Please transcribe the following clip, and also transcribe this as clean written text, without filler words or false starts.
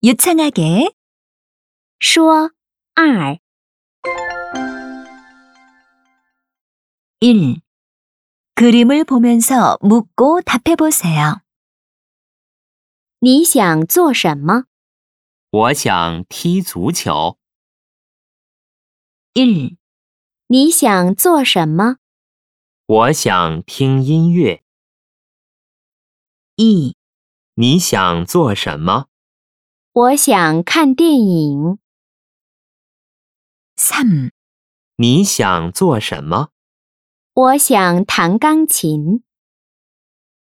유창하게. 说2 1. 그림을 보면서 묻고 답해보세요. 你想做什么？ 我想踢足球。 1. 你想做什么？ 我想听音乐。 2. 你想做什么？ 我想看电影。 3. 你想做什么？ 我想弹钢琴。